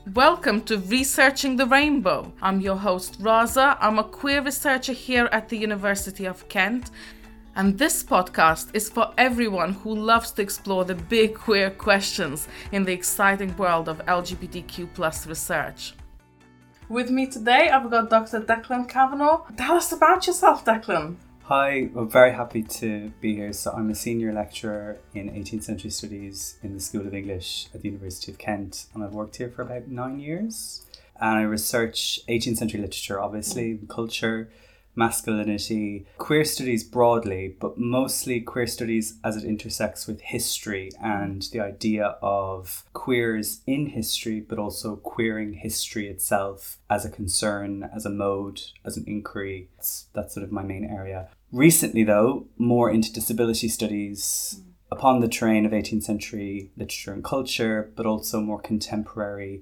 Welcome to Researching the Rainbow. I'm your host, Raza. I'm a queer researcher here at the University of Kent. And this podcast is for everyone who loves to explore the big queer questions in the exciting world of LGBTQ+ research. With me today, I've got Dr. Declan Kavanagh. Tell us about yourself, Declan. Hi, I'm very happy to be here. So I'm a senior lecturer in 18th century studies in the School of English at the University of Kent, and I've worked here for about 9 years. And I research 18th century literature, obviously, culture, masculinity, queer studies broadly, but mostly queer studies as it intersects with history and the idea of queers in history, but also queering history itself as a concern, as a mode, as an inquiry. That's sort of my main area. Recently, though, more into disability studies upon the train of 18th century literature and culture, but also more contemporary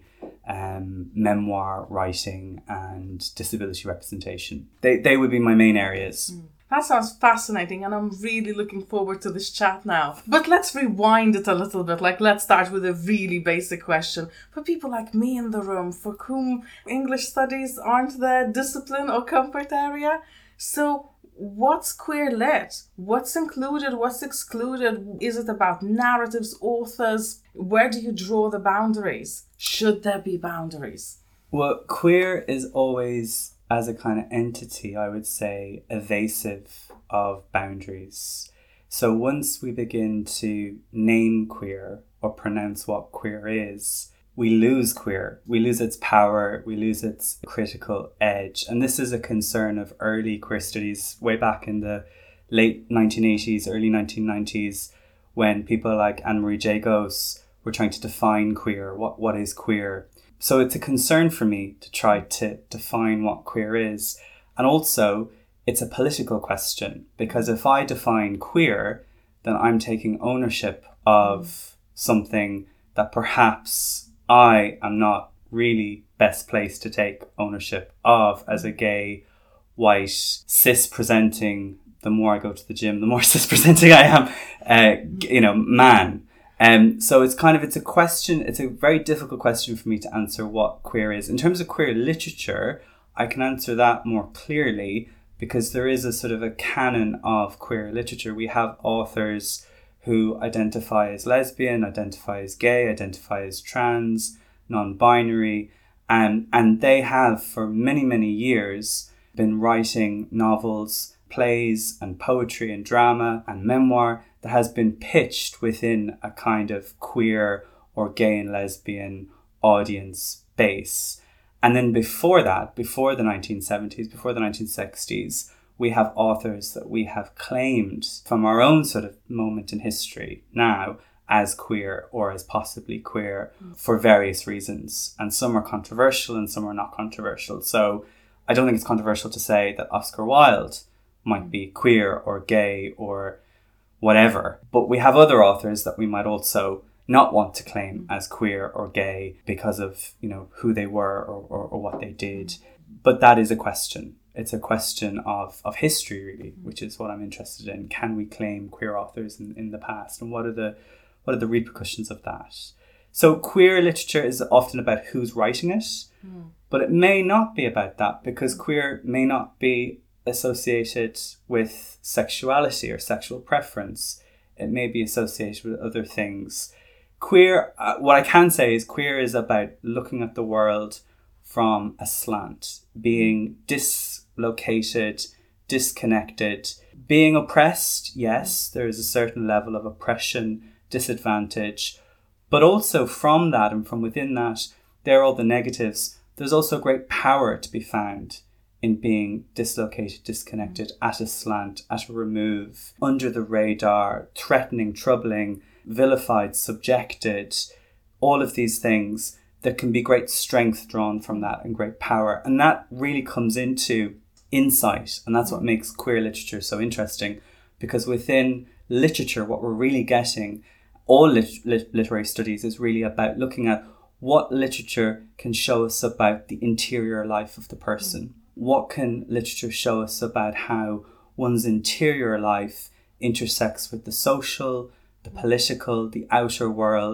memoir writing and disability representation. They would be my main areas. That sounds fascinating, and I'm really looking forward to this chat now. But let's rewind it a little bit. Let's start with a really basic question. For people like me in the room, for whom English studies aren't their discipline or comfort area. So what's queer lit? What's included? What's excluded? Is it about narratives, authors? Where do you draw the boundaries? Should there be boundaries? Well, queer is always, as a kind of entity, I would say, evasive of boundaries. So once we begin to name queer or pronounce what queer is, we lose queer. We lose its power. We lose its critical edge. And this is a concern of early queer studies way back in the late 1980s, early 1990s, when people like Anne-Marie Jagos were trying to define queer. What is queer? So it's a concern for me to try to define what queer is. And also, it's a political question, because if I define queer, then I'm taking ownership of something that perhaps I am not really best placed to take ownership of as a gay, white, cis-presenting, the more I go to the gym, the more cis-presenting I am, man. So it's a question, it's a very difficult question for me to answer what queer is. In terms of queer literature, I can answer that more clearly because there is a sort of a canon of queer literature. We have authors who identify as lesbian, identify as gay, identify as trans, non-binary, and they have for many, many years been writing novels, plays and poetry and drama and memoir that has been pitched within a kind of queer or gay and lesbian audience base. And then before that, before the 1970s, before the 1960s, we have authors that we have claimed from our own sort of moment in history now as queer or as possibly queer for various reasons. And some are controversial and some are not controversial. So I don't think it's controversial to say that Oscar Wilde might be queer or gay or whatever. But we have other authors that we might also not want to claim as queer or gay because of, who they were or what they did. But that is a question. It's a question of history, really, which is what I'm interested in. Can we claim queer authors in the past? And what are the repercussions of that? So queer literature is often about who's writing it, but it may not be about that because queer may not be associated with sexuality or sexual preference. It may be associated with other things. Queer, what I can say is queer is about looking at the world from a slant, being dislocated, disconnected, being oppressed. Yes, there is a certain level of oppression, disadvantage, but also from that and from within that, there are all the negatives. There's also great power to be found in being dislocated, disconnected, at a slant, at a remove, under the radar, threatening, troubling, vilified, subjected, all of these things. There can be great strength drawn from that and great power. And that really comes into insight. And that's what makes queer literature so interesting, because within literature, what we're really getting, all literary studies is really about looking at what literature can show us about the interior life of the person. What can literature show us about how one's interior life intersects with the social, the political, the outer world,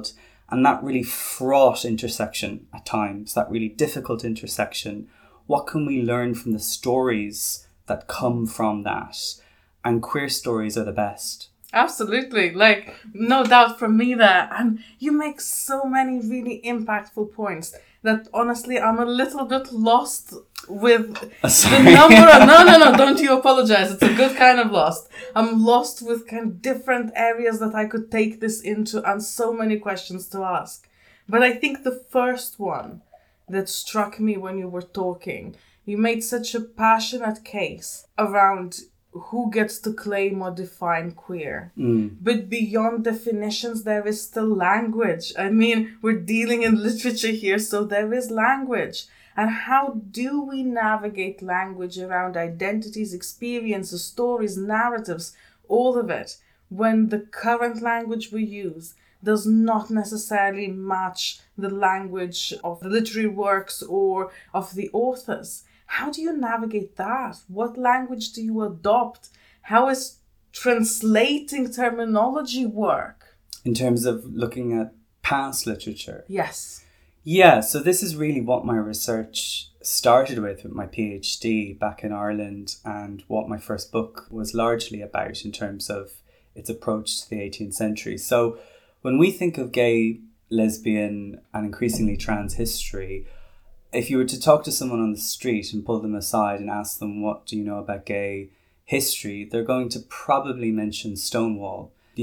And that really fraught intersection at times, that really difficult intersection, what can we learn from the stories that come from that? And queer stories are the best. Absolutely. Like, no doubt from me there. And you make so many really impactful points that honestly I'm a little bit lost with the number of... No, don't you apologize. It's a good kind of lost. I'm lost with kind of different areas that I could take this into and so many questions to ask. But I think the first one that struck me when you were talking, you made such a passionate case around who gets to claim or define queer. But beyond definitions, there is still language. I mean, we're dealing in literature here, so there is language. And how do we navigate language around identities, experiences, stories, narratives, all of it, when the current language we use does not necessarily match the language of the literary works or of the authors? How do you navigate that? What language do you adopt? How is translating terminology work? In terms of looking at past literature? Yes. Yeah, so this is really what my research started with my PhD back in Ireland, and what my first book was largely about in terms of its approach to the 18th century. So when we think of gay, lesbian, and increasingly trans history, if you were to talk to someone on the street and pull them aside and ask them, what do you know about gay history? They're going to probably mention Stonewall, the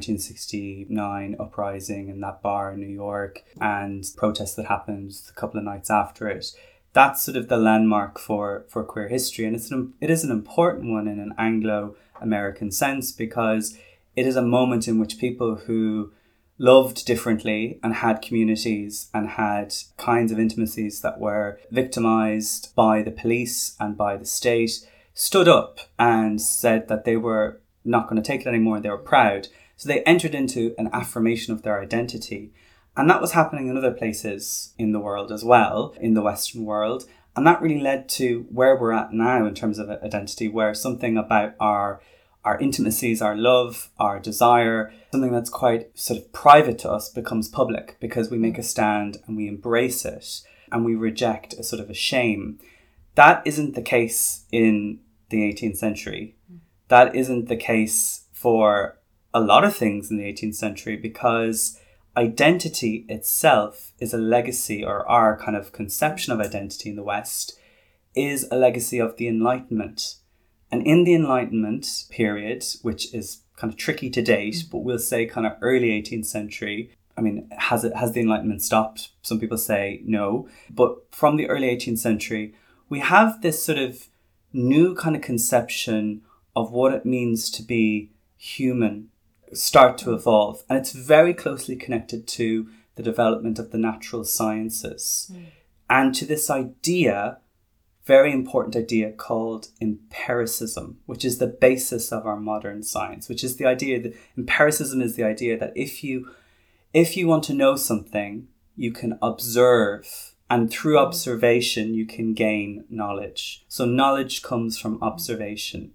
1969 uprising in that bar in New York and protests that happened a couple of nights after it. That's sort of the landmark for queer history. And it is an important one in an Anglo-American sense, because it is a moment in which people who loved differently and had communities and had kinds of intimacies that were victimized by the police and by the state stood up and said that they were not going to take it anymore. They were proud. So they entered into an affirmation of their identity. And that was happening in other places in the world as well, in the Western world. And that really led to where we're at now in terms of identity, where something about our intimacies, our love, our desire, something that's quite sort of private to us becomes public, because we make a stand and we embrace it and we reject a sort of a shame. That isn't the case in the 18th century. That isn't the case for a lot of things in the 18th century, because identity itself is a legacy, or our kind of conception of identity in the West is a legacy of the Enlightenment. And in the Enlightenment period, which is kind of tricky to date, but we'll say kind of early 18th century. I mean, has the Enlightenment stopped? Some people say no. But from the early 18th century, we have this sort of new kind of conception of what it means to be human start to evolve. And it's very closely connected to the development of the natural sciences and to this idea, very important idea, called empiricism, which is the basis of our modern science, which is the idea that empiricism is the idea that if you want to know something, you can observe, and through observation you can gain knowledge. So knowledge comes from observation.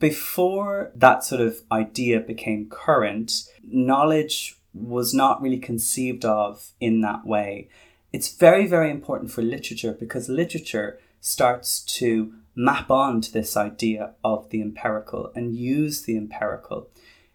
Before that sort of idea became current, knowledge was not really conceived of in that way. It's very, very important for literature, because literature starts to map on to this idea of the empirical and use the empirical.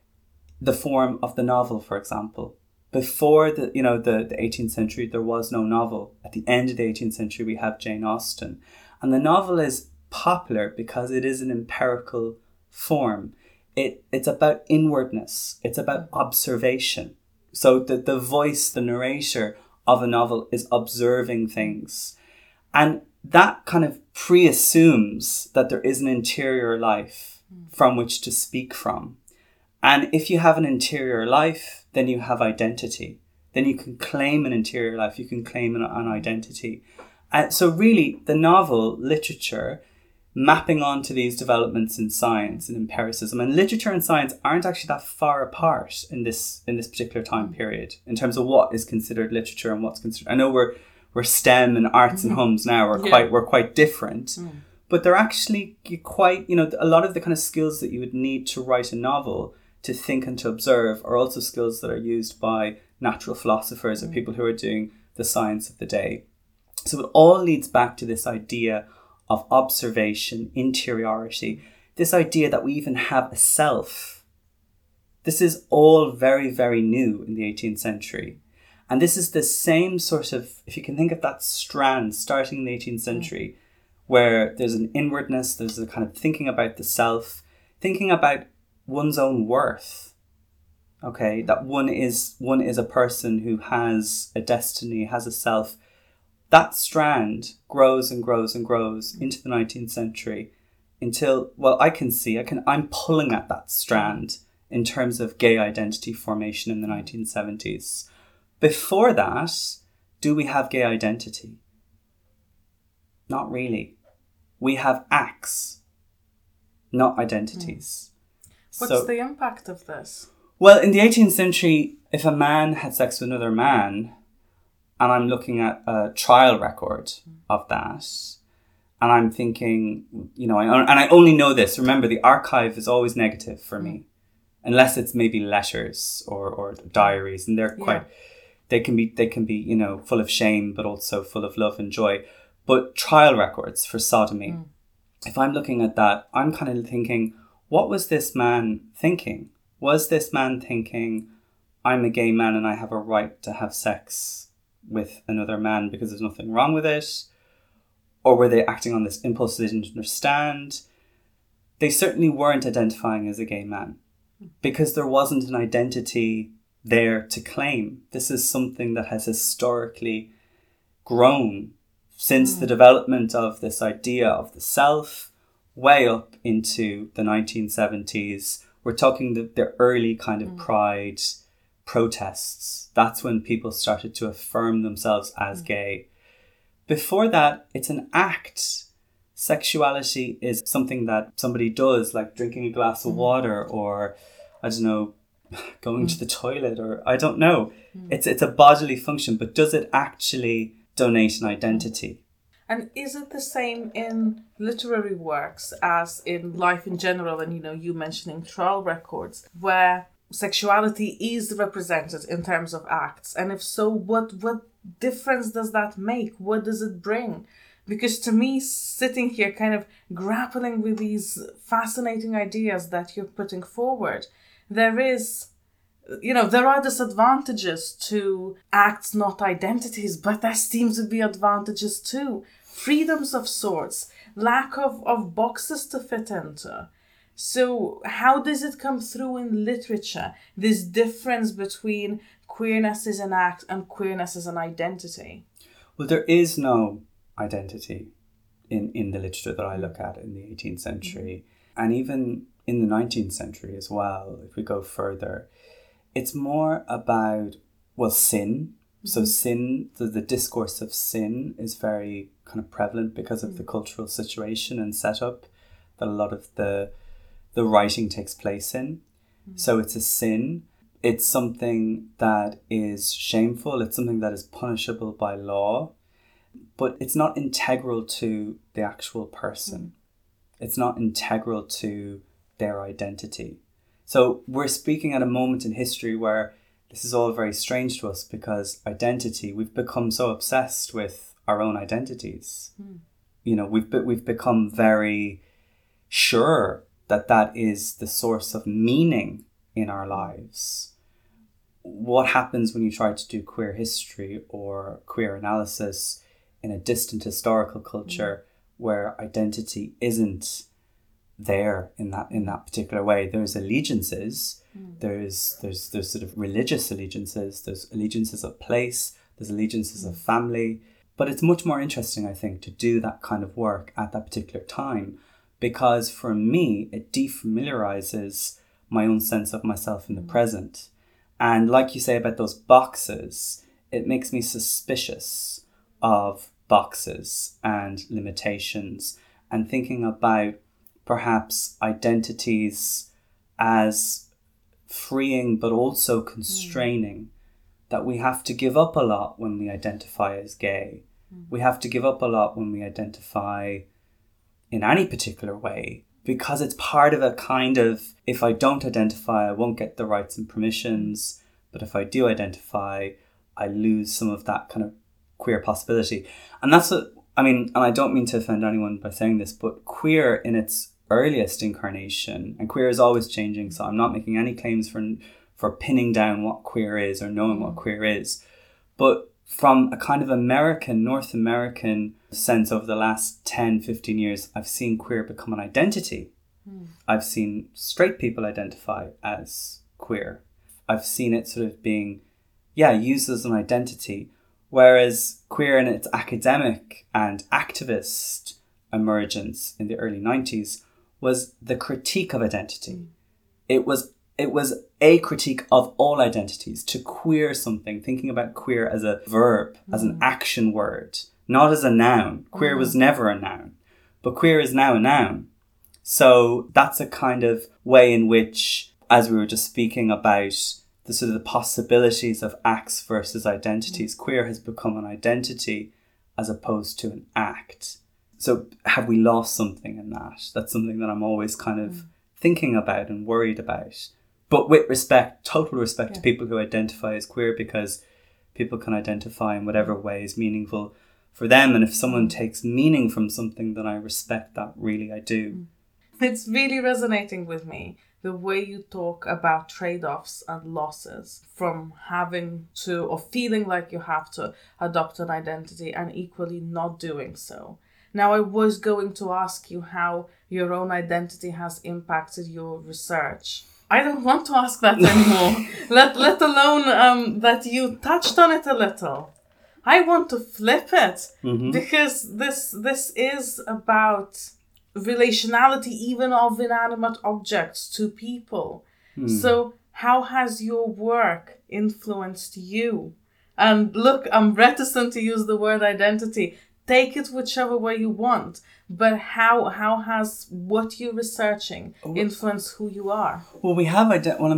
The form of the novel, for example. Before the 18th century, there was no novel. At the end of the 18th century, we have Jane Austen. And the novel is popular because it is an empirical form. It's about inwardness. It's about observation. So the voice, the narrator of a novel is observing things. And that kind of pre-assumes that there is an interior life from which to speak from. And if you have an interior life, then you have identity. Then you can claim an interior life. You can claim an identity. And so really, the novel, literature, mapping onto these developments in science and empiricism. And literature and science aren't actually that far apart in this particular time period in terms of what is considered literature and what's considered. I know we're STEM and arts and hums now. We're quite different, but they're actually quite, a lot of the kind of skills that you would need to write a novel, to think and to observe, are also skills that are used by natural philosophers or people who are doing the science of the day. So it all leads back to this idea of observation, interiority, this idea that we even have a self. This is all very, very new in the 18th century. And this is the same sort of, if you can think of that strand starting in the 18th century, where there's an inwardness, there's a kind of thinking about the self, thinking about one's own worth. Okay, that one is a person who has a destiny, has a self. That strand grows and grows and grows into the 19th century until, well, I'm pulling at that strand in terms of gay identity formation in the 1970s. Before that, do we have gay identity? Not really. We have acts, not identities. What's the impact of this? Well, in the 18th century, if a man had sex with another man, and I'm looking at a trial record of that, and I'm thinking, and I only know this. Remember, the archive is always negative for me, unless it's maybe letters or diaries, and they're quite, they can be, full of shame, but also full of love and joy. But trial records for sodomy, if I'm looking at that, I'm kind of thinking, what was this man thinking? Was this man thinking, I'm a gay man and I have a right to have sex with another man because there's nothing wrong with it? Or were they acting on this impulse they didn't understand? They certainly weren't identifying as a gay man because there wasn't an identity there to claim. This is something that has historically grown since the development of this idea of the self way up into the 1970s. We're talking the early kind of pride protests. That's when people started to affirm themselves as gay. Before that, it's an act. Sexuality is something that somebody does, like drinking a glass of water or, I don't know, going to the toilet, or I don't know. It's a bodily function, but does it actually donate an identity? And is it the same in literary works as in life in general? And, you mentioning trial records, where sexuality is represented in terms of acts. And if so, what difference does that make? What does it bring? Because to me, sitting here kind of grappling with these fascinating ideas that you're putting forward, there are disadvantages to acts, not identities, but there seems to be advantages too. Freedoms of sorts, lack of boxes to fit into. So how does it come through in literature, this difference between queerness as an act and queerness as an identity? Well, there is no identity in the literature that I look at in the 18th century. And even in the 19th century as well, if we go further, it's more about, sin. So sin, the discourse of sin is very kind of prevalent because of the cultural situation and setup that a lot of the writing takes place in. So it's a sin. It's something that is shameful. It's something that is punishable by law. But it's not integral to the actual person. It's not integral to their identity. So we're speaking at a moment in history where this is all very strange to us because identity, we've become so obsessed with our own identities. We've become very sure that is the source of meaning in our lives. What happens when you try to do queer history or queer analysis in a distant historical culture where identity isn't there in that particular way? There's allegiances, there's sort of religious allegiances, there's allegiances of place, there's allegiances of family. But it's much more interesting, I think, to do that kind of work at that particular time, because for me, it defamiliarizes my own sense of myself in the present. And like you say about those boxes, it makes me suspicious of boxes and limitations and thinking about perhaps identities as freeing but also constraining, that we have to give up a lot when we identify as gay. We have to give up a lot when we identify in any particular way, because it's part of a kind of, if I don't identify, I won't get the rights and permissions, But if I do identify, I lose some of that kind of queer possibility. And that's what, I mean, and I don't mean to offend anyone by saying this, but queer in its earliest incarnation, and queer is always changing, so I'm not making any claims for pinning down what queer is or knowing what queer is. But from a kind of North American sense over the last 10, 15 years, I've seen queer become an identity. I've seen straight people identify as queer. I've seen it sort of being, used as an identity. Whereas queer in its academic and activist emergence in the early 90s was the critique of identity. It was a critique of all identities, to queer something, thinking about queer as a verb, as an action word, not as a noun. Queer was never a noun, but queer is now a noun. So that's a kind of way in which, as we were just speaking about the sort of the possibilities of acts versus identities, queer has become an identity as opposed to an act. So have we lost something in that? That's something that I'm always kind of thinking about and worried about. But with respect, total respect to people who identify as queer, because people can identify in whatever way is meaningful for them. And if someone takes meaning from something, then I respect that, really, I do. It's really resonating with me, the way you talk about trade-offs and losses from having to or feeling like you have to adopt an identity and equally not doing so. Now, I was going to ask you how your own identity has impacted your research. I don't want to ask that anymore, let alone that you touched on it a little. I want to flip it because this is about relationality even of inanimate objects to people. So how has your work influenced you? And look, I'm reticent to use the word identity. Take it whichever way you want. But how has what you're researching influenced who you are? Well, we have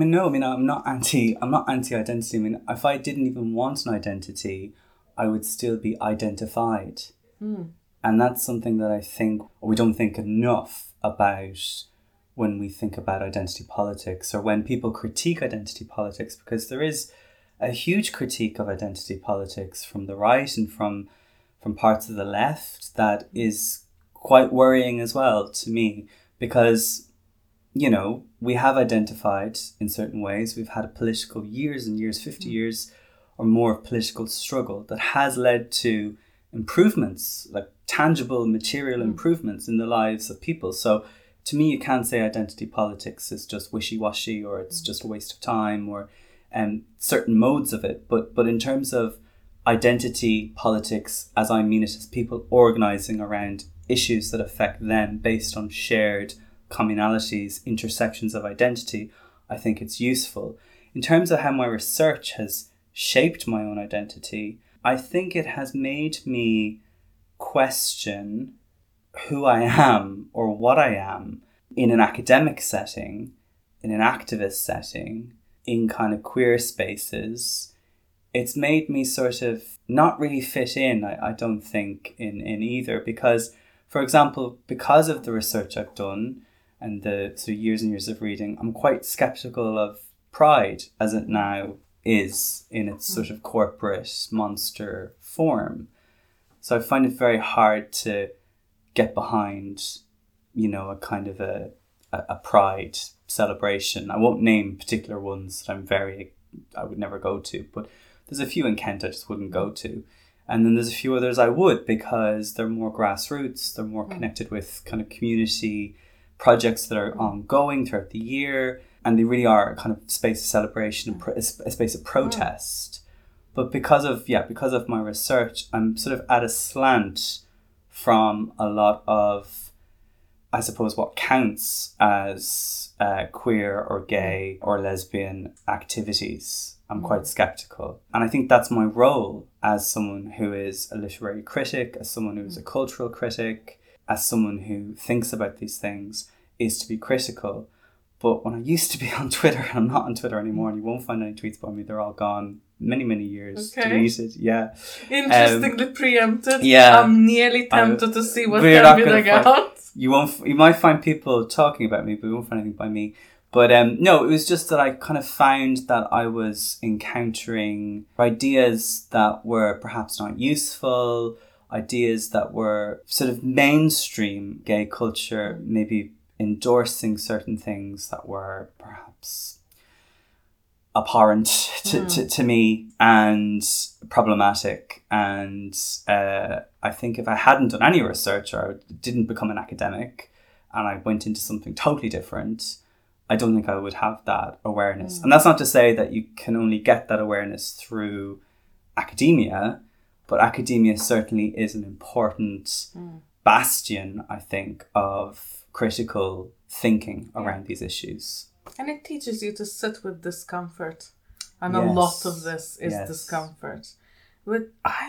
I'm not anti-identity. I mean, if I didn't even want an identity, I would still be identified. And that's something that I think we don't think enough about when we think about identity politics, or when people critique identity politics, because there is a huge critique of identity politics from the right and from parts of the left that is quite worrying as well to me, because, you know, we have identified in certain ways. We've had a political years and years, 50 years or more of political struggle that has led to improvements, like tangible material improvements in the lives of people. So to me, you can't say identity politics is just wishy-washy or it's just a waste of time or certain modes of it. But in terms of identity politics, as I mean it, as people organising around issues that affect them based on shared communalities, intersections of identity, I think it's useful. In terms of how my research has shaped my own identity, I think it has made me question who I am or what I am in an academic setting, in an activist setting, in kind of queer spaces. It's made me sort of not really fit in, I don't think, in either, because, for example, because of the research I've done and the sort of years and years of reading, I'm quite skeptical of Pride as it now is in its sort of corporate monster form. So I find it very hard to get behind, you know, a kind of a Pride celebration. I won't name particular ones that I would never go to, but there's a few in Kent I just wouldn't go to. And then there's a few others I would, because they're more grassroots, they're more connected with kind of community projects that are ongoing throughout the year, and they really are a kind of space of celebration, a space of protest. But because of my research, I'm sort of at a slant from a lot of, I suppose, what counts as queer or gay or lesbian activities. I'm quite skeptical. And I think that's my role as someone who is a literary critic, as someone who is a cultural critic, as someone who thinks about these things, is to be critical. But when I used to be on Twitter, I'm not on Twitter anymore, and you won't find any tweets by me. They're all gone. Many, many years. Deleted. Yeah. Interestingly preempted. Yeah. I'm nearly tempted to see what they're bidding out. You might find people talking about me, but you won't find anything by me. But no, it was just that I kind of found that I was encountering ideas that were perhaps not useful, ideas that were sort of mainstream gay culture, maybe endorsing certain things that were perhaps abhorrent to me and problematic. And I think if I hadn't done any research or didn't become an academic and I went into something totally different, I don't think I would have that awareness. And that's not to say that you can only get that awareness through academia, but academia certainly is an important bastion, I think, of critical thinking around these issues. And it teaches you to sit with discomfort. And a lot of this is discomfort. But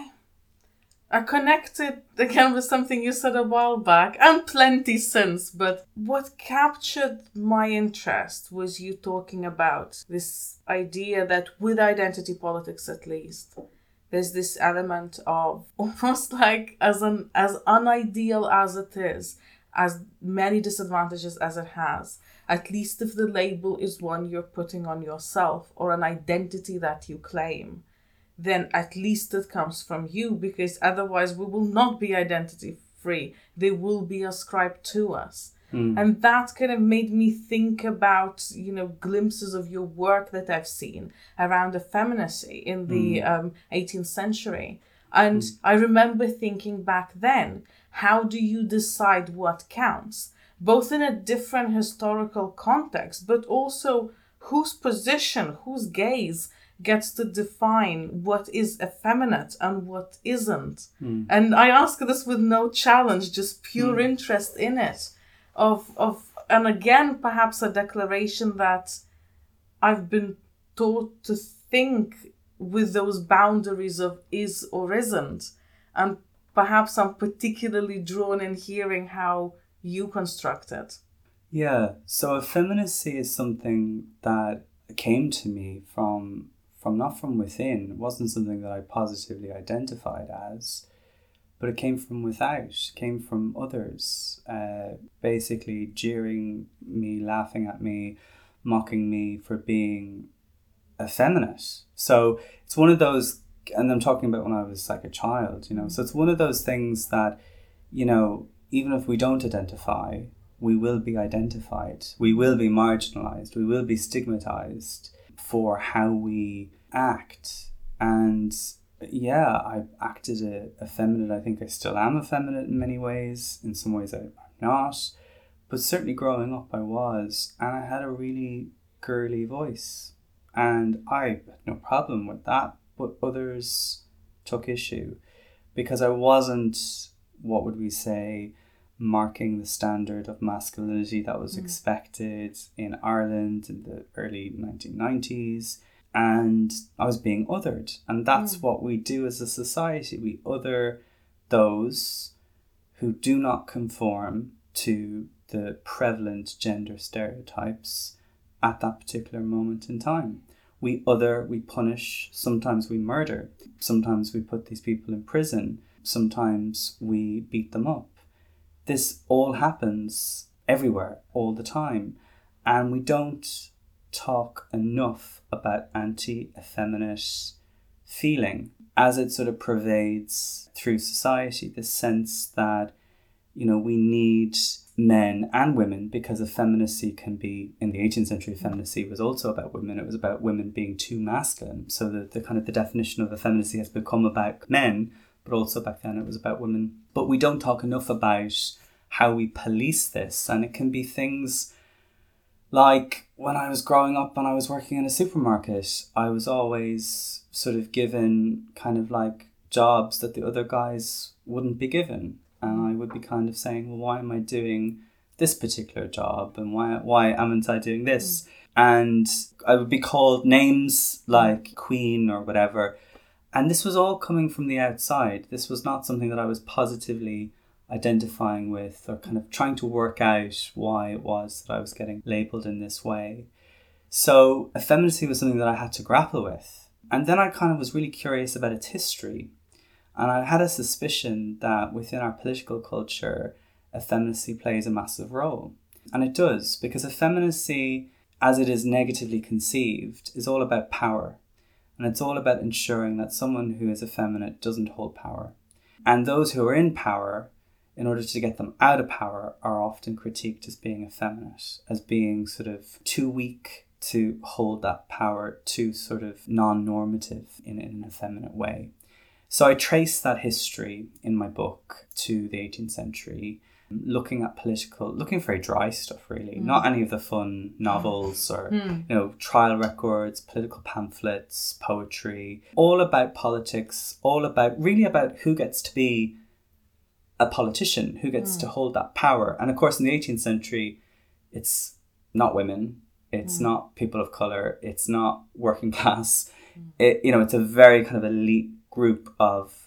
I connected again with something you said a while back, and plenty since, but what captured my interest was you talking about this idea that with identity politics at least, there's this element of almost like as unideal as it is, as many disadvantages as it has, at least if the label is one you're putting on yourself or an identity that you claim, then at least it comes from you, because otherwise we will not be identity free. They will be ascribed to us. And that kind of made me think about, glimpses of your work that I've seen around effeminacy in the 18th century. And I remember thinking back then, how do you decide what counts? Both in a different historical context, but also whose position, whose gaze gets to define what is effeminate and what isn't. And I ask this with no challenge, just pure interest in it. And again, perhaps a declaration that I've been taught to think with those boundaries of is or isn't. And perhaps I'm particularly drawn in hearing how you construct it. Yeah, so effeminacy is something that came to me from not from within. It wasn't something that I positively identified as, but it came from without. It came from others, basically jeering me, laughing at me, mocking me for being effeminate. So it's one of those, and I'm talking about when I was like a child, so it's one of those things that, even if we don't identify, we will be identified. We will be marginalized. We will be stigmatized for how we act. And I acted effeminate. I think I still am effeminate in many ways. In some ways I'm not. But certainly growing up I was. And I had a really girly voice. And I had no problem with that. But others took issue. Because I wasn't, what would we say, marking the standard of masculinity that was expected in Ireland in the early 1990s. And I was being othered. And that's what we do as a society. We other those who do not conform to the prevalent gender stereotypes at that particular moment in time. We other, we punish, sometimes we murder, sometimes we put these people in prison, sometimes we beat them up. This all happens everywhere, all the time. And we don't talk enough about anti-effeminate feeling as it sort of pervades through society. This sense that, we need men and women, because effeminacy can be, in the 18th century, effeminacy was also about women. It was about women being too masculine. So the kind of the definition of effeminacy has become about men, but also back then it was about women. But we don't talk enough about how we police this. And it can be things like when I was growing up and I was working in a supermarket, I was always sort of given kind of like jobs that the other guys wouldn't be given. And I would be kind of saying, well, why am I doing this particular job? And why amn't I doing this? And I would be called names like Queen or whatever. And this was all coming from the outside. This was not something that I was positively identifying with or kind of trying to work out why it was that I was getting labelled in this way. So effeminacy was something that I had to grapple with. And then I kind of was really curious about its history. And I had a suspicion that within our political culture, effeminacy plays a massive role. And it does, because effeminacy as it is negatively conceived, is all about power. And it's all about ensuring that someone who is effeminate doesn't hold power. And those who are in power, in order to get them out of power, are often critiqued as being effeminate, as being sort of too weak to hold that power, too sort of non-normative in an effeminate way. So I trace that history in my book to the 18th century, looking very dry stuff really, not any of the fun novels or trial records, political pamphlets, poetry, all about politics, all about who gets to be a politician, who gets to hold that power. And of course in the 18th century, it's not women, it's not people of colour, it's not working class. It's a very kind of elite group of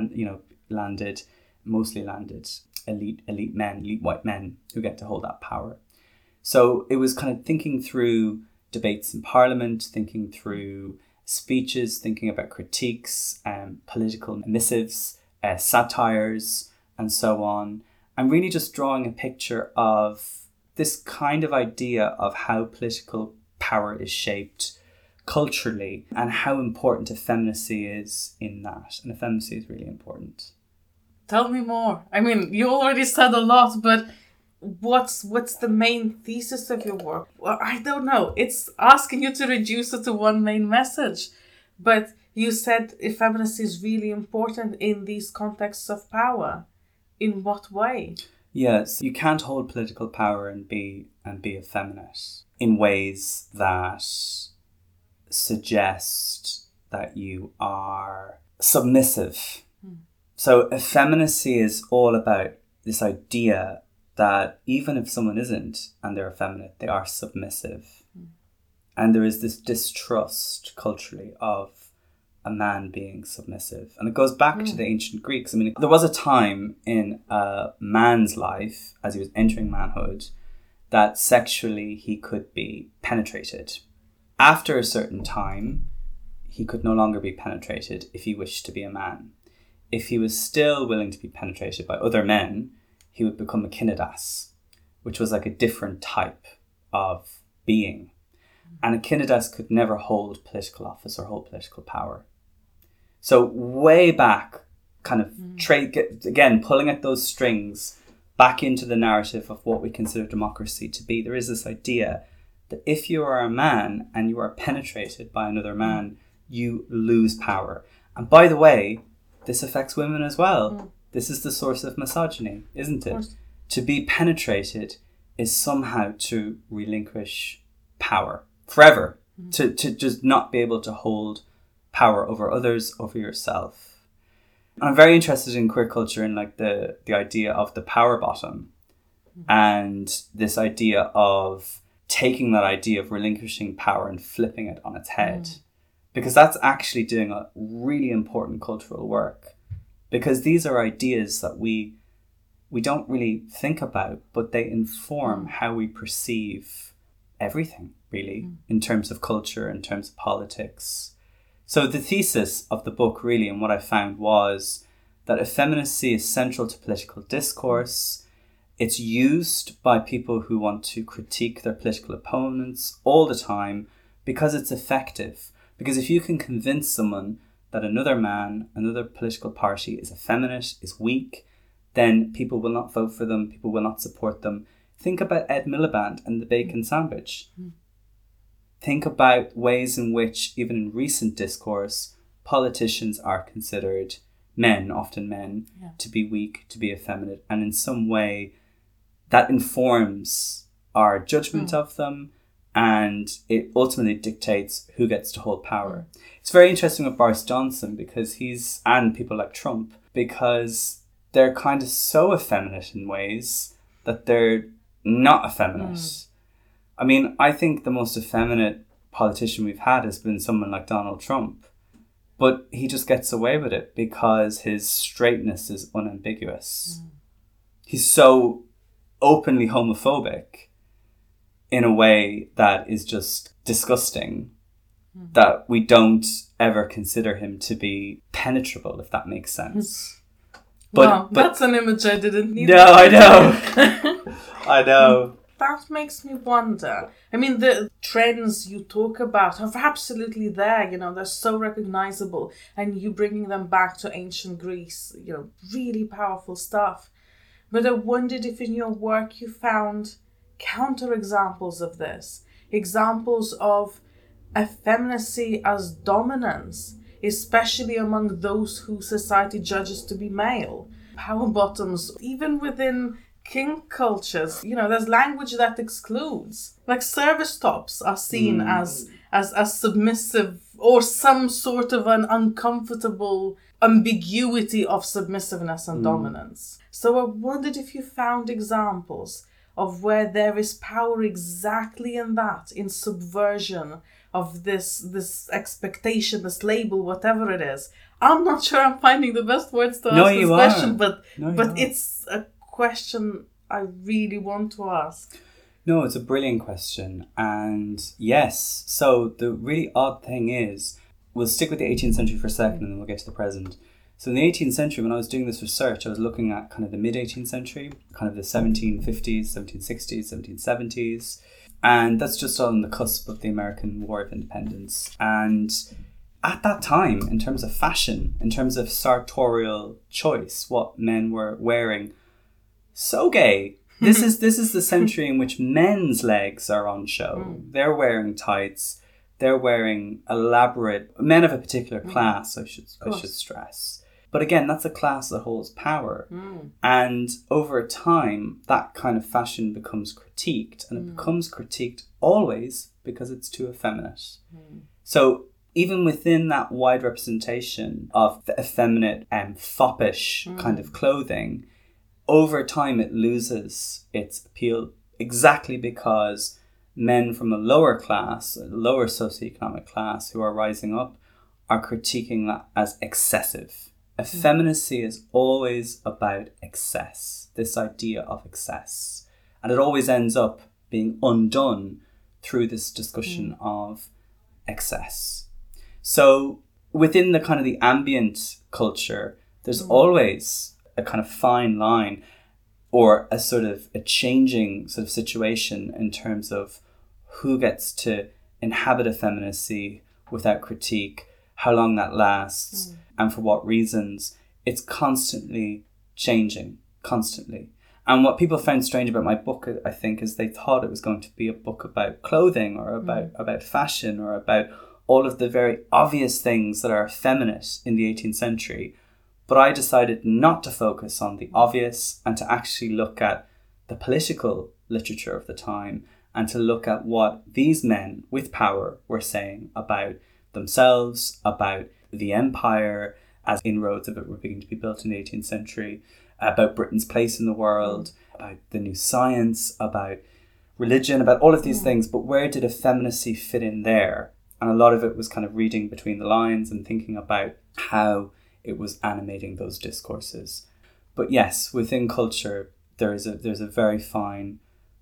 mostly landed elite men, elite white men who get to hold that power. So it was kind of thinking through debates in Parliament, thinking through speeches, thinking about critiques, political missives, satires, and so on, and really just drawing a picture of this kind of idea of how political power is shaped culturally and how important effeminacy is in that. And effeminacy is really important. Tell me more. I mean, you already said a lot, but what's the main thesis of your work? Well, I don't know. It's asking you to reduce it to one main message. But you said effeminacy is really important in these contexts of power. In what way? Yes, you can't hold political power and be effeminate in ways that suggest that you are submissive. So effeminacy is all about this idea that even if someone isn't and they're effeminate, they are submissive. And there is this distrust culturally of a man being submissive. And it goes back to the ancient Greeks. I mean, there was a time in a man's life, as he was entering manhood, that sexually he could be penetrated. After a certain time, he could no longer be penetrated if he wished to be a man. If he was still willing to be penetrated by other men, he would become a kynidas, which was like a different type of being. And a kynidas could never hold political office or hold political power. So way back, kind of again, pulling at those strings back into the narrative of what we consider democracy to be, there is this idea that if you are a man and you are penetrated by another man, you lose power. And by the way, this affects women as well. This is the source of misogyny, isn't it? To be penetrated is somehow to relinquish power forever, to just not be able to hold power over others, over yourself. And I'm very interested in queer culture and like the idea of the power bottom and this idea of taking that idea of relinquishing power and flipping it on its head. Because that's actually doing a really important cultural work. Because these are ideas that we don't really think about, but they inform how we perceive everything, really, in terms of culture, in terms of politics. So the thesis of the book, really, and what I found was that effeminacy is central to political discourse. It's used by people who want to critique their political opponents all the time because it's effective. Because if you can convince someone that another man, another political party is effeminate, is weak, then people will not vote for them, people will not support them. Think about Ed Miliband and the bacon sandwich. Think about ways in which, even in recent discourse, politicians are considered often men, to be weak, to be effeminate. And in some way, that informs our judgment of them, and it ultimately dictates who gets to hold power. It's very interesting with Boris Johnson and people like Trump, because they're kind of so effeminate in ways that they're not effeminate. I mean, I think the most effeminate politician we've had has been someone like Donald Trump, but he just gets away with it because his straightness is unambiguous. He's so openly homophobic in a way that is just disgusting, that we don't ever consider him to be penetrable, if that makes sense. But that's an image I didn't need. No, I know. I know. that makes me wonder. I mean, the trends you talk about are absolutely there, they're so recognizable. And you bringing them back to ancient Greece, really powerful stuff. But I wondered if in your work you found counterexamples of this, examples of effeminacy as dominance, especially among those who society judges to be male. Power bottoms, even within king cultures, there's language that excludes. Like service tops are seen as submissive, or some sort of an uncomfortable ambiguity of submissiveness and dominance. So I wondered if you found examples of where there is power exactly in that, in subversion of this expectation, this label, whatever it is. I'm not sure I'm finding the best words to ask this question, but it's a question I really want to ask. No, it's a brilliant question. And yes, so the really odd thing is, we'll stick with the 18th century for a second and then we'll get to the present. So in the 18th century, when I was doing this research, I was looking at kind of the mid-18th century, kind of the 1750s, 1760s, 1770s. And that's just on the cusp of the American War of Independence. And at that time, in terms of fashion, in terms of sartorial choice, what men were wearing, so gay. This is the century in which men's legs are on show. They're wearing tights. They're wearing elaborate, men of a particular class, I should stress. But again, that's a class that holds power. And over time, that kind of fashion becomes critiqued. And it becomes critiqued always because it's too effeminate. So even within that wide representation of the effeminate and foppish kind of clothing, over time it loses its appeal exactly because men from a lower class, a lower socioeconomic class who are rising up are critiquing that as excessive. Effeminacy is always about excess, this idea of excess. And it always ends up being undone through this discussion of excess. So within the kind of the ambient culture, there's always a kind of fine line or a sort of a changing sort of situation in terms of who gets to inhabit effeminacy without critique, how long that lasts, and for what reasons. It's constantly changing, constantly. And what people found strange about my book, I think, is they thought it was going to be a book about clothing or about fashion or about all of the very obvious things that are effeminate in the 18th century. But I decided not to focus on the obvious and to actually look at the political literature of the time and to look at what these men with power were saying about themselves, about the empire as inroads of it were beginning to be built in the 18th century, about Britain's place in the world, about the new science, about religion, about all of these things. But where did effeminacy fit in there? And a lot of it was kind of reading between the lines and thinking about how it was animating those discourses. But yes, within culture, there's a very fine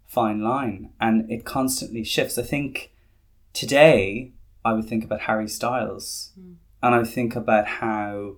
line, and it constantly shifts. I think today I would think about Harry Styles, and I would think about how,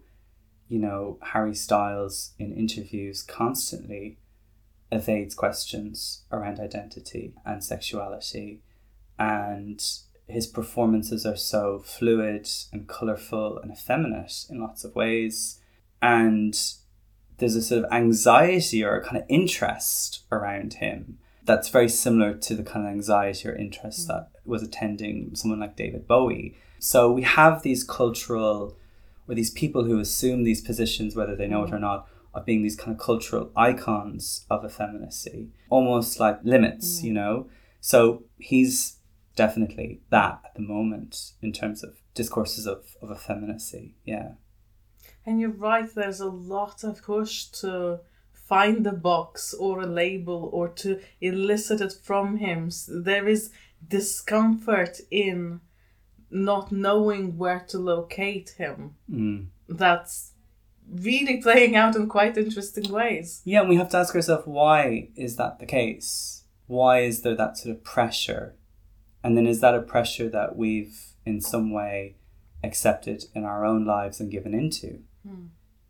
Harry Styles in interviews constantly evades questions around identity and sexuality, and his performances are so fluid and colourful and effeminate in lots of ways. And there's a sort of anxiety or a kind of interest around him that's very similar to the kind of anxiety or interest that was attending someone like David Bowie. So we have these cultural, or these people who assume these positions, whether they know it or not, of being these kind of cultural icons of effeminacy, almost like limits, So he's definitely that at the moment in terms of discourses of effeminacy. Yeah. And you're right, there's a lot of push to find a box or a label or to elicit it from him. There is discomfort in not knowing where to locate him. That's really playing out in quite interesting ways. Yeah, and we have to ask ourselves, why is that the case? Why is there that sort of pressure? And then is that a pressure that we've in some way accepted in our own lives and given into?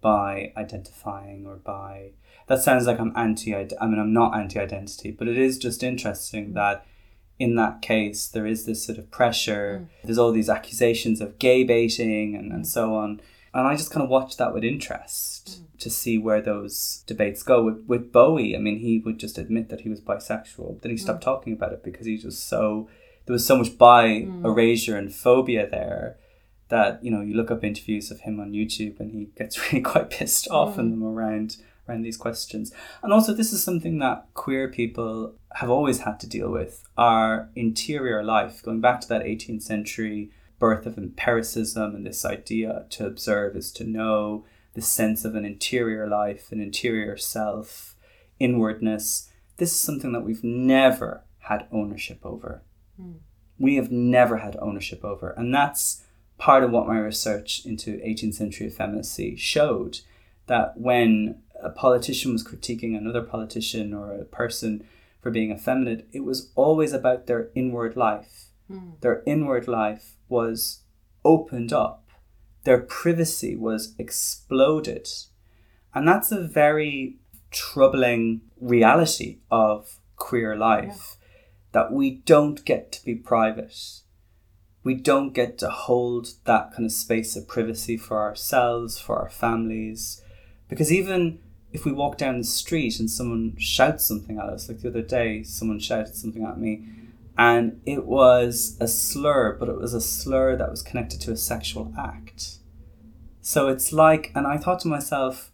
by identifying or by... That sounds like I'm not anti-identity, but it is just interesting that in that case, there is this sort of pressure. There's all these accusations of gay baiting and so on. And I just kind of watched that with interest to see where those debates go. With Bowie, I mean, he would just admit that he was bisexual. Then he stopped talking about it because he just there was so much bi erasure and phobia there that, you know, you look up interviews of him on YouTube and he gets really quite pissed off in them around these questions. And also, this is something that queer people have always had to deal with, our interior life, going back to that 18th century birth of empiricism and this idea to observe is to know, this sense of an interior life, an interior self, inwardness. This is something that we've never had ownership over. We have never had ownership over. And that's part of what my research into 18th century effeminacy showed, that when a politician was critiquing another politician or a person for being effeminate, it was always about their inward life. Their inward life was opened up. Their privacy was exploded. And that's a very troubling reality of queer life, that we don't get to be private. We don't get to hold that kind of space of privacy for ourselves, for our families. Because even if we walk down the street and someone shouts something at us, like the other day, someone shouted something at me, and it was a slur, but it was a slur that was connected to a sexual act. So it's like, and I thought to myself,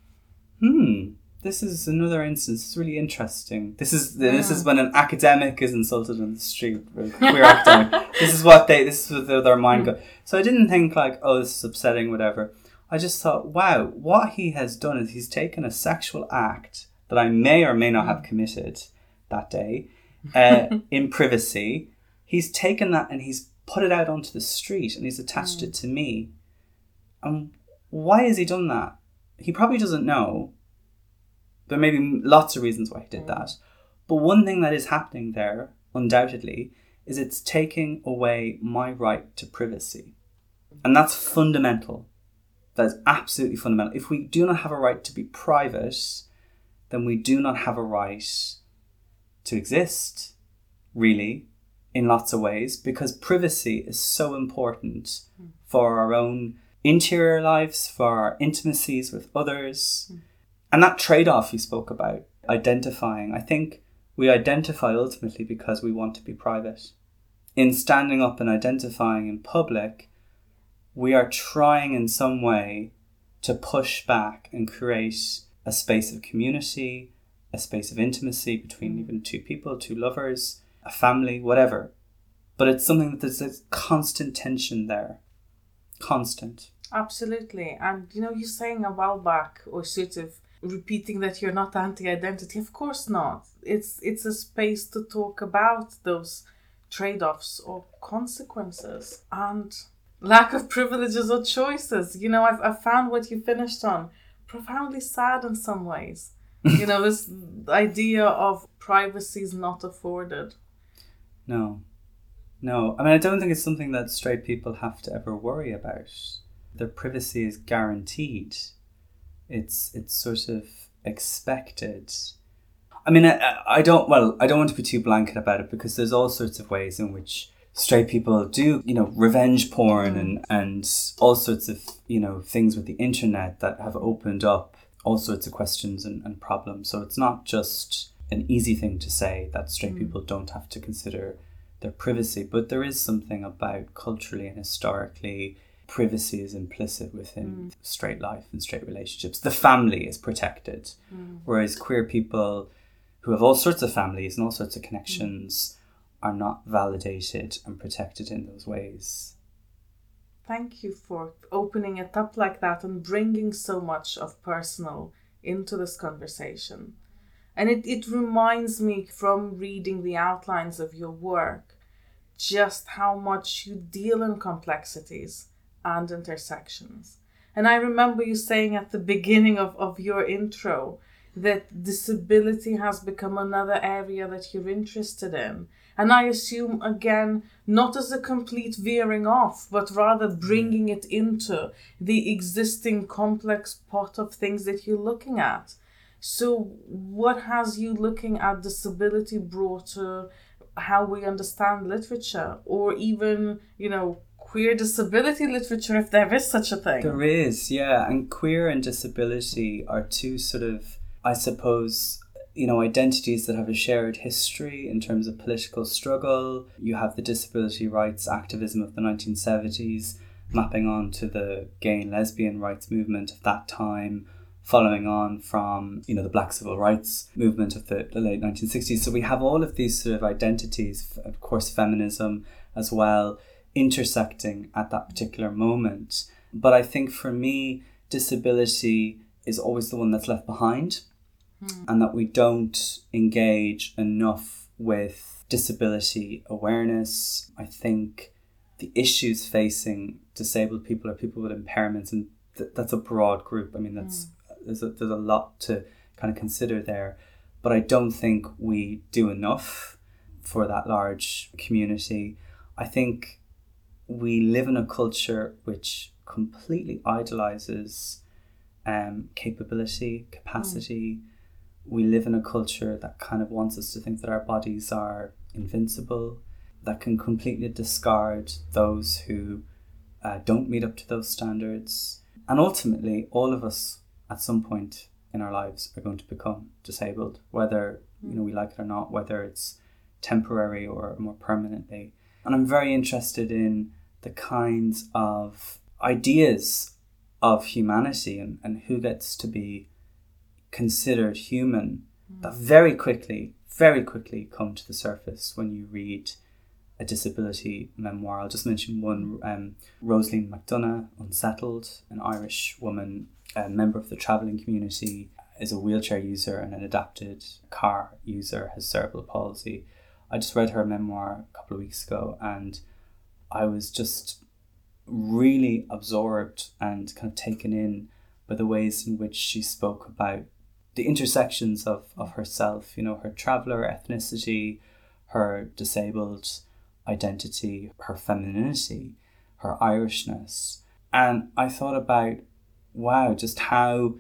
this is another instance. It's really interesting. This is when an academic is insulted on the street, or a queer academic. This is what their mind goes. So I didn't think like, oh, this is upsetting, whatever. I just thought, wow, what he has done is he's taken a sexual act that I may or may not have committed that day in privacy. He's taken that and he's put it out onto the street and he's attached it to me. And why has he done that? He probably doesn't know. There may be lots of reasons why he did that. But one thing that is happening there, undoubtedly, is it's taking away my right to privacy. And that's fundamental. That is absolutely fundamental. If we do not have a right to be private, then we do not have a right to exist, really, in lots of ways, because privacy is so important for our own interior lives, for our intimacies with others. And that trade-off you spoke about, identifying, I think we identify ultimately because we want to be private. In standing up and identifying in public, we are trying in some way to push back and create a space of community, a space of intimacy between even two people, two lovers, a family, whatever. But it's something that there's a constant tension there. Constant. Absolutely. And, you know, you're saying a while back, or sort of repeating that you're not anti-identity. Of course not. It's a space to talk about those trade-offs or consequences and lack of privileges or choices. You know, I've found what you finished on profoundly sad in some ways. You know, this idea of privacy is not afforded. No. I mean, I don't think it's something that straight people have to ever worry about. Their privacy is guaranteed. It's sort of expected. I mean, I don't want to be too blanket about it, because there's all sorts of ways in which straight people do, you know, revenge porn and all sorts of, you know, things with the internet that have opened up all sorts of questions and problems. So it's not just an easy thing to say that straight people don't have to consider their privacy, but there is something about culturally and historically, privacy is implicit within straight life and straight relationships. The family is protected, whereas queer people who have all sorts of families and all sorts of connections are not validated and protected in those ways. Thank you for opening it up like that and bringing so much of personal into this conversation. And it reminds me from reading the outlines of your work just how much you deal in complexities and intersections. And I remember you saying at the beginning of your intro that disability has become another area that you're interested in. And I assume, again, not as a complete veering off, but rather bringing it into the existing complex pot of things that you're looking at. So what has you looking at disability brought to how we understand literature, or even, queer disability literature, if there is such a thing? There is, yeah. And queer and disability are two sort of, I suppose, identities that have a shared history in terms of political struggle. You have the disability rights activism of the 1970s mapping on to the gay and lesbian rights movement of that time, following on from, the Black Civil Rights movement of the late 1960s. So we have all of these sort of identities, of course, feminism as well, intersecting at that particular moment. But I think for me, disability is always the one that's left behind, and that we don't engage enough with disability awareness. I think the issues facing disabled people or people with impairments, and that's a broad group. I mean, there's a lot to kind of consider there, but I don't think we do enough for that large community. I think we live in a culture which completely idolizes capability, capacity. We live in a culture that kind of wants us to think that our bodies are invincible, that can completely discard those who don't meet up to those standards. And ultimately, all of us at some point in our lives are going to become disabled, whether we like it or not, whether it's temporary or more permanently. And I'm very interested in the kinds of ideas of humanity and who gets to be considered human that very quickly come to the surface when you read a disability memoir. I'll just mention one, Rosaleen McDonough, Unsettled, an Irish woman, a member of the travelling community, is a wheelchair user and an adapted car user, has cerebral palsy. I just read her memoir a couple of weeks ago, and I was just really absorbed and kind of taken in by the ways in which she spoke about the intersections of herself, her traveller ethnicity, her disabled identity, her femininity, her Irishness. And I thought about, wow, just how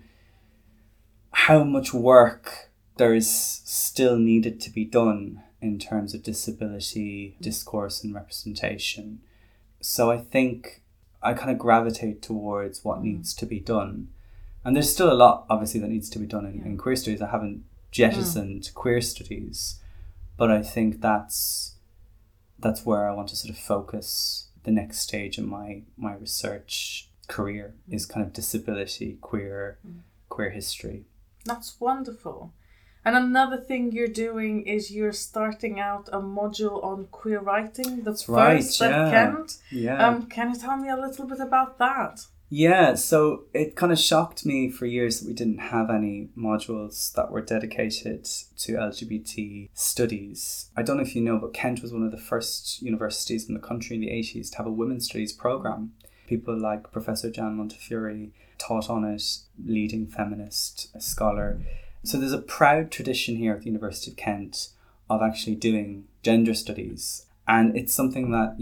much work there is still needed to be done in terms of disability discourse and representation. So I think I kind of gravitate towards what needs to be done. And there's still a lot, obviously, that needs to be done in queer studies. I haven't jettisoned queer studies, but I think that's where I want to sort of focus the next stage in my research career, is kind of disability, queer history. That's wonderful. And another thing you're doing is you're starting out a module on queer writing, the first at Kent. Yeah. Can you tell me a little bit about that? Yeah, so it kind of shocked me for years that we didn't have any modules that were dedicated to LGBT studies. I don't know if you know, but Kent was one of the first universities in the country in the 80s to have a women's studies programme. People like Professor Jan Montefiore taught on it, leading feminist scholar. So there's a proud tradition here at the University of Kent of actually doing gender studies. And it's something that,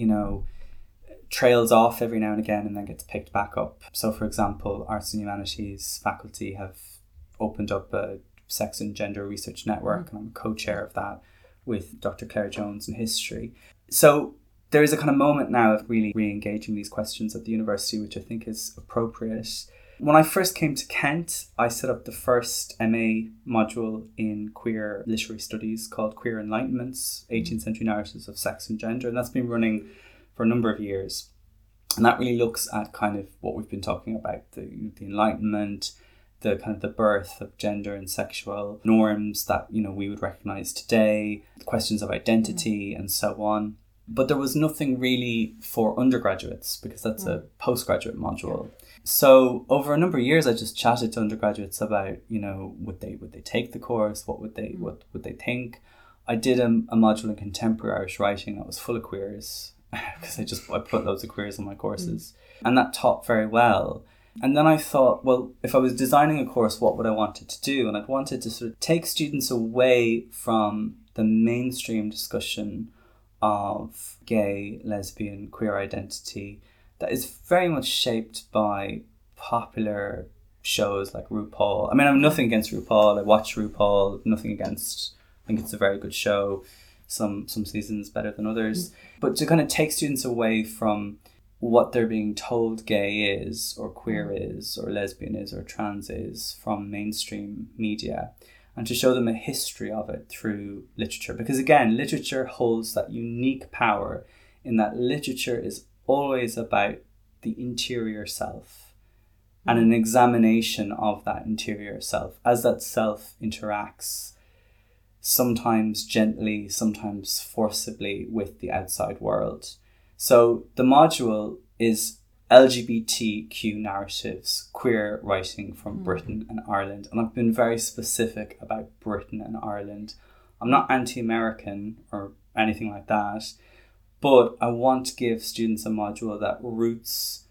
trails off every now and again and then gets picked back up. So, for example, Arts and Humanities faculty have opened up a sex and gender research network, and I'm a co-chair of that with Dr. Claire Jones in history. So there is a kind of moment now of really re-engaging these questions at the university, which I think is appropriate. When I first came to Kent, I set up the first MA module in queer literary studies called Queer Enlightenments, 18th Century Narratives of Sex and Gender, and that's been running for a number of years. And that really looks at kind of what we've been talking about, the Enlightenment, the kind of the birth of gender and sexual norms that, we would recognise today, questions of identity and so on. But there was nothing really for undergraduates because that's a postgraduate module. So over a number of years, I just chatted to undergraduates about, would they take the course? What would they think? I did a module in contemporary Irish writing that was full of queers because I put loads of queers on my courses, and that taught very well. And then I thought, well, if I was designing a course, what would I want it to do? And I'd wanted to sort of take students away from the mainstream discussion of gay, lesbian, queer identity that is very much shaped by popular shows like RuPaul. I mean, I have nothing against RuPaul. I watch RuPaul, nothing against. I think it's a very good show. Some seasons better than others. But to kind of take students away from what they're being told gay is, or queer is, or lesbian is, or trans is from mainstream media, and to show them a history of it through literature. Because again, literature holds that unique power in that literature is always about the interior self and an examination of that interior self as that self interacts, sometimes gently, sometimes forcibly, with the outside world. So the module is LGBTQ narratives, queer writing from Britain and Ireland. And I've been very specific about Britain and Ireland. I'm not anti-American or anything like that, but I want to give students a module that roots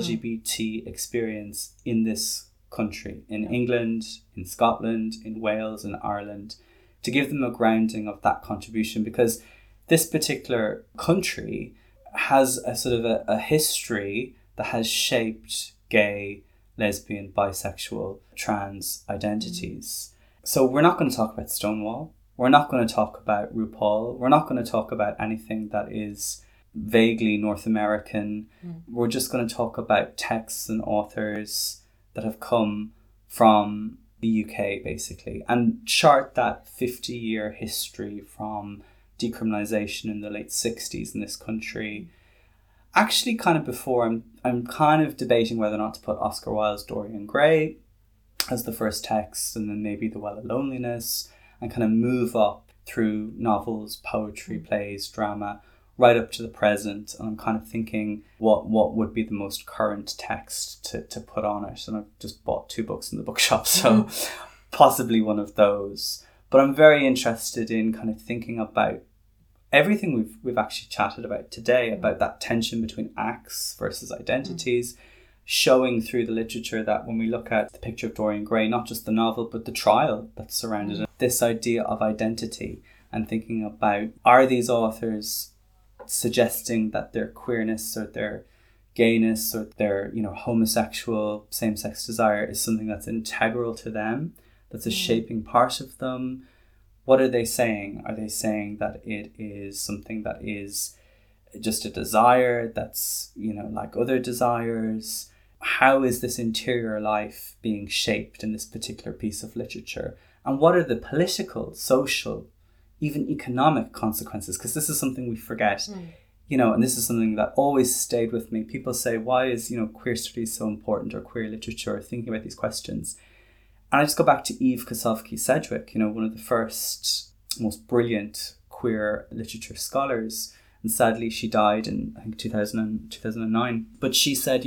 LGBT experience in this country, in England, in Scotland, in Wales, in Ireland, to give them a grounding of that contribution, because this particular country has a sort of a history that has shaped gay, lesbian, bisexual, trans identities. So we're not going to talk about Stonewall. We're not going to talk about RuPaul. We're not going to talk about anything that is vaguely North American. We're just going to talk about texts and authors that have come from the UK, basically, and chart that 50-year history from decriminalisation in the late 60s in this country. Actually, kind of before, I'm kind of debating whether or not to put Oscar Wilde's Dorian Gray as the first text, and then maybe The Well of Loneliness, and kind of move up through novels, poetry, plays, drama, right up to the present. And I'm kind of thinking what would be the most current text to put on it. And I've just bought 2 books in the bookshop, so possibly one of those. But I'm very interested in kind of thinking about everything we've actually chatted about today, about that tension between acts versus identities, showing through the literature that when we look at the picture of Dorian Gray, not just the novel, but the trial that's surrounded it, this idea of identity, and thinking about, are these authors suggesting that their queerness or their gayness or their, homosexual same-sex desire is something that's integral to them, that's a shaping part of them? What are they saying? Are they saying that it is something that is just a desire that's, like other desires? How is this interior life being shaped in this particular piece of literature? And what are the political, social, even economic consequences? Because this is something we forget, and this is something that always stayed with me. People say, why is, queer studies so important, or queer literature, or thinking about these questions? And I just go back to Eve Kosofsky-Sedgwick, one of the first, most brilliant queer literature scholars. And sadly, she died in, I think, 2009. But she said,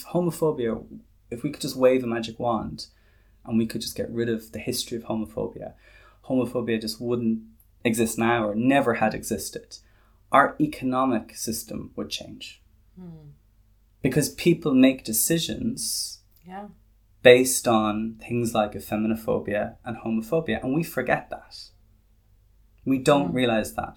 if we could just wave a magic wand and we could just get rid of the history of homophobia just wouldn't exist now, or never had existed. Our economic system would change. Because people make decisions based on things like effeminophobia and homophobia, and we forget that. We don't realise that.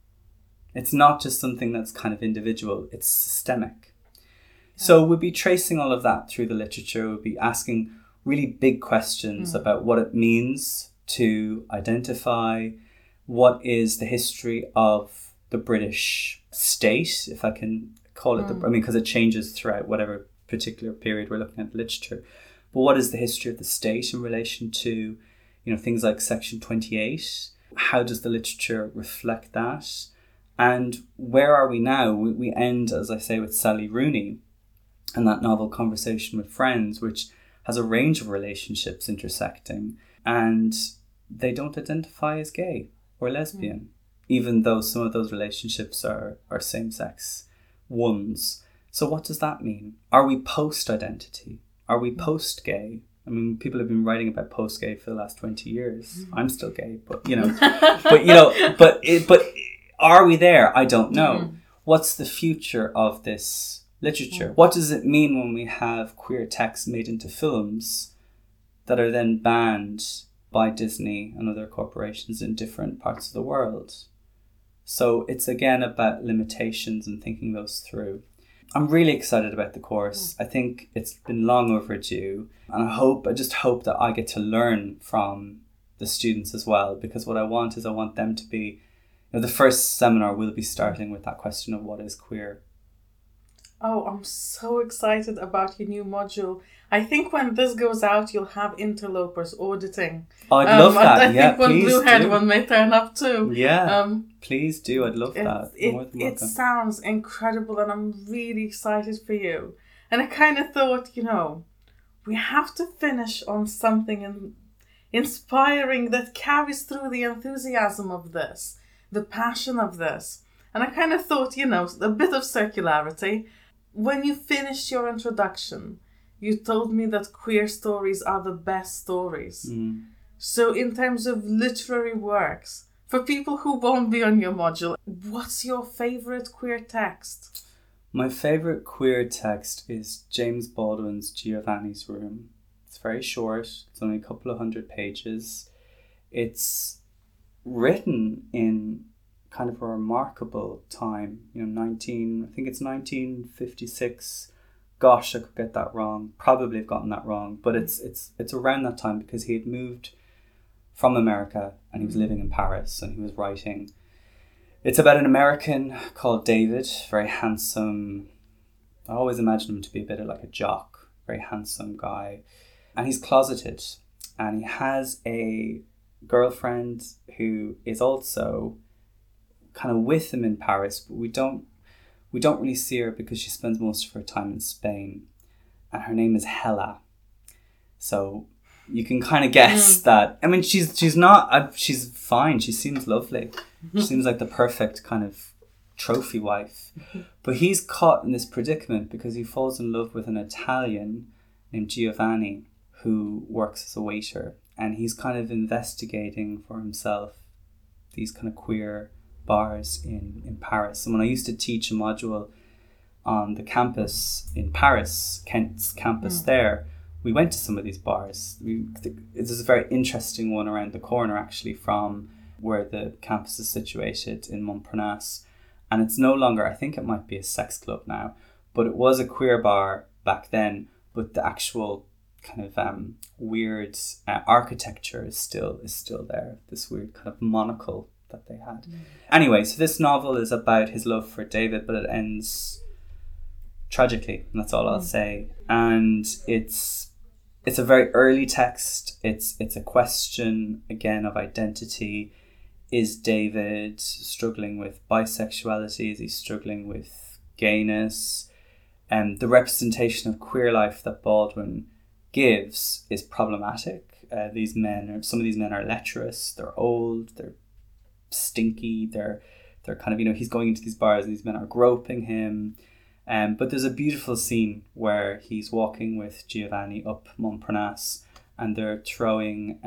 It's not just something that's kind of individual, it's systemic. So we'll be tracing all of that through the literature. We'll be asking really big questions about what it means to identify, what is the history of the British state, if I can call it, because it changes throughout whatever particular period we're looking at the literature. But what is the history of the state in relation to, things like Section 28? How does the literature reflect that? And where are we now? We end, as I say, with Sally Rooney and that novel Conversation with Friends, which has a range of relationships intersecting, and they don't identify as gay or lesbian, even though some of those relationships are same-sex ones. So what does that mean? Are we post-identity? Are we post-gay? I mean, people have been writing about post-gay for the last 20 years. I'm still gay, but but are we there? I don't know. What's the future of this literature? What does it mean when we have queer texts made into films that are then banned by Disney and other corporations in different parts of the world? So it's again about limitations and thinking those through. I'm really excited about the course. I think it's been long overdue, and I just hope that I get to learn from the students as well, because what I want them to be, the first seminar will be starting with that question of what is queer. Oh, I'm so excited about your new module. I think when this goes out, you'll have interlopers auditing. I'd love that. I think one blue-haired one may turn up too. Yeah, please do. I'd love that. It sounds incredible, and I'm really excited for you. And I kind of thought, we have to finish on something inspiring that carries through the enthusiasm of this, the passion of this. And I kind of thought, a bit of circularity. When you finished your introduction, you told me that queer stories are the best stories. Mm. So in terms of literary works, for people who won't be on your module, what's your favourite queer text? My favourite queer text is James Baldwin's Giovanni's Room. It's very short. It's only a couple of 100 pages. It's written in kind of a remarkable time, I think it's 1956. Gosh, I could get that wrong. Probably have gotten that wrong, but it's around that time, because he had moved from America and he was living in Paris, and he was writing. It's about an American called David, very handsome. I always imagine him to be a bit of like a jock, very handsome guy, and he's closeted, and he has a girlfriend who is also kind of with him in Paris, but we don't really see her because she spends most of her time in Spain, and her name is Hella. So you can kind of guess that. I mean, she's not. She's fine. She seems lovely. She seems like the perfect kind of trophy wife. But he's caught in this predicament because he falls in love with an Italian named Giovanni who works as a waiter, and he's kind of investigating for himself these kind of queer bars in Paris. And when I used to teach a module on the campus in Paris, Kent's campus there, we went to some of these bars. There's a very interesting one around the corner actually from where the campus is situated in Montparnasse. And it's no longer, I think it might be a sex club now, but it was a queer bar back then, but the actual kind of weird architecture is still there. This weird kind of monocle that they had. Anyway, so this novel is about his love for David, but it ends tragically, and that's all I'll say. And it's a very early text. It's a question again of identity. Is David struggling with bisexuality? Is he struggling with gayness? And the representation of queer life that Baldwin gives is problematic. Some of these men are lecherous. They're old. They're stinky. They're kind of, he's going into these bars and these men are groping him. But there's a beautiful scene where he's walking with Giovanni up Montparnasse and they're throwing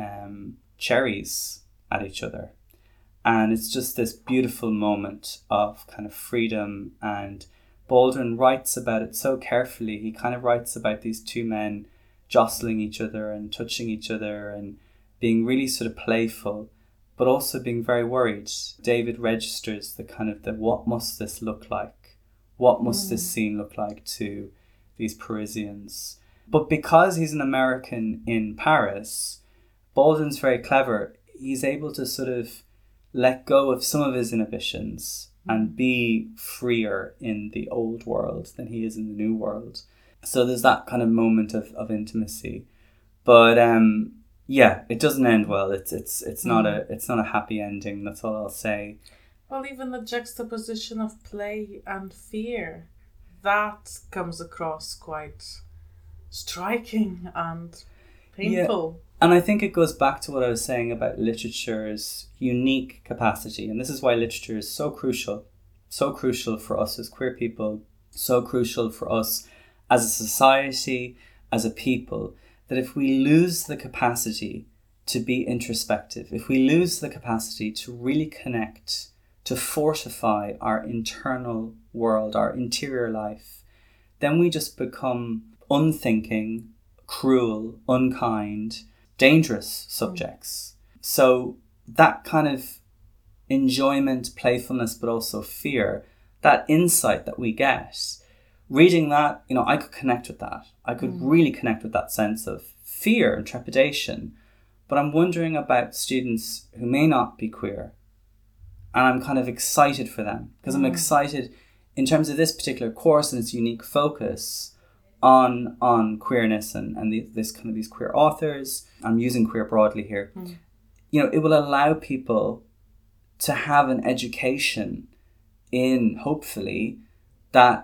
cherries at each other. And it's just this beautiful moment of kind of freedom, and Baldwin writes about it so carefully. He kind of writes about these two men jostling each other and touching each other and being really sort of playful, but also being very worried. David registers the kind of what must this look like? What must this scene look like to these Parisians? But because he's an American in Paris, Baldwin's very clever. He's able to sort of let go of some of his inhibitions and be freer in the old world than he is in the new world. So there's that kind of moment of intimacy. But it doesn't end well. It's not a happy ending. That's all I'll say. Well, even the juxtaposition of play and fear, that comes across quite striking and painful. Yeah. And I think it goes back to what I was saying about literature's unique capacity. And this is why literature is so crucial for us as queer people, so crucial for us as a society, as a people, that if we lose the capacity to be introspective, if we lose the capacity to really connect, to fortify our internal world, our interior life, then we just become unthinking, cruel, unkind, dangerous subjects. So that kind of enjoyment, playfulness, but also fear, that insight that we get, reading that, I could connect with that. I could really connect with that sense of fear and trepidation. But I'm wondering about students who may not be queer. And I'm kind of excited for them, because I'm excited in terms of this particular course and its unique focus on queerness and these queer authors. I'm using queer broadly here. It will allow people to have an education in, hopefully, that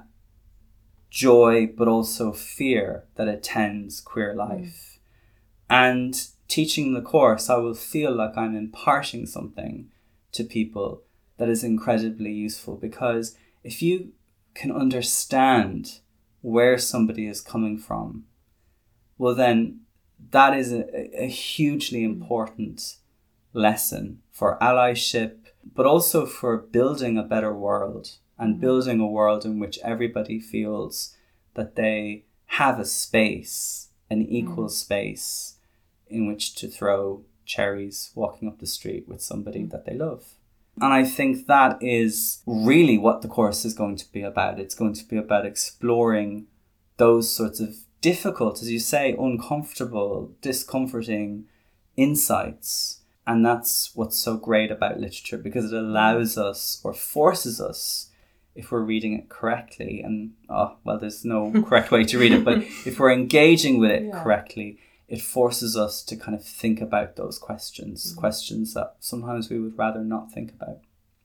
joy but also fear that attends queer life. And teaching the course, I will feel like I'm imparting something to people that is incredibly useful, because if you can understand where somebody is coming from, well then that is a hugely important lesson for allyship, but also for building a better world and building a world in which everybody feels that they have a space, an equal space in which to throw cherries walking up the street with somebody that they love. And I think that is really what the course is going to be about. It's going to be about exploring those sorts of difficult, as you say, uncomfortable, discomforting insights. And that's what's so great about literature, because it allows us, or forces us, if we're reading it correctly, and there's no correct way to read it, but if we're engaging with it correctly, it forces us to kind of think about those questions, questions that sometimes we would rather not think about.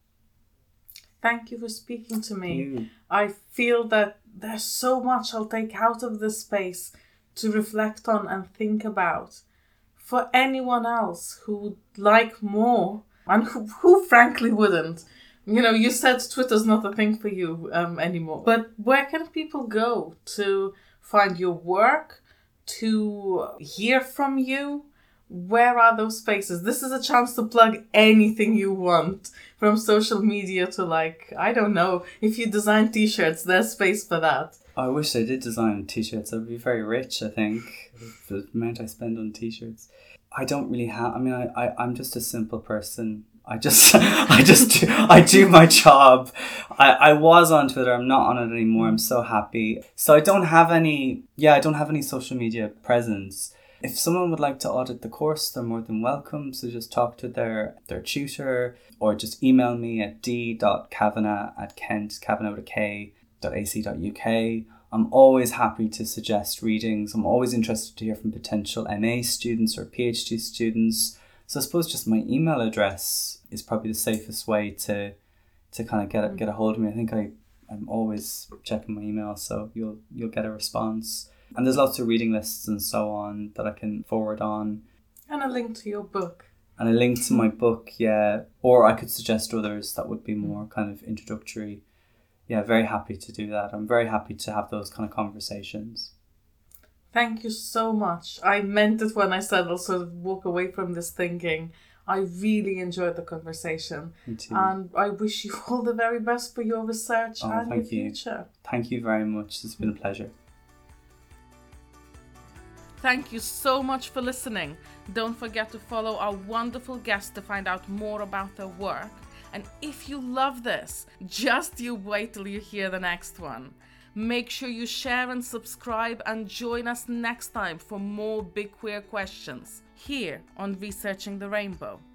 Thank you for speaking to me. I feel that there's so much I'll take out of this space to reflect on and think about. For anyone else who would like more, and who frankly wouldn't. You said Twitter's not a thing for you anymore. But where can people go to find your work, to hear from you? Where are those spaces? This is a chance to plug anything you want, from social media to I don't know, if you design t-shirts, there's space for that. I wish I did design t-shirts. I'd be very rich, I think, the amount I spend on t-shirts. I don't really have, I'm just a simple person. I do my job. I was on Twitter. I'm not on it anymore. I'm so happy. So I don't have any social media presence. If someone would like to audit the course, they're more than welcome. So just talk to their tutor, or just email me at d.kavanagh@kent.ac.uk. I'm always happy to suggest readings. I'm always interested to hear from potential MA students or PhD students. So I suppose just my email address is probably the safest way to kind of get a hold of me. I think I'm always checking my email, so you'll get a response. And there's lots of reading lists and so on that I can forward on. And a link to your book. And a link to my book, yeah. Or I could suggest others that would be more kind of introductory. Yeah, very happy to do that. I'm very happy to have those kind of conversations. Thank you so much. I meant it when I said I'll sort of walk away from this thinking, I really enjoyed the conversation. Me too. And I wish you all the very best for your research and your future. Thank you very much. It's been a pleasure. Thank you so much for listening. Don't forget to follow our wonderful guests to find out more about their work. And if you love this, just you wait till you hear the next one. Make sure you share and subscribe, and join us next time for more big queer questions here on Researching the Rainbow.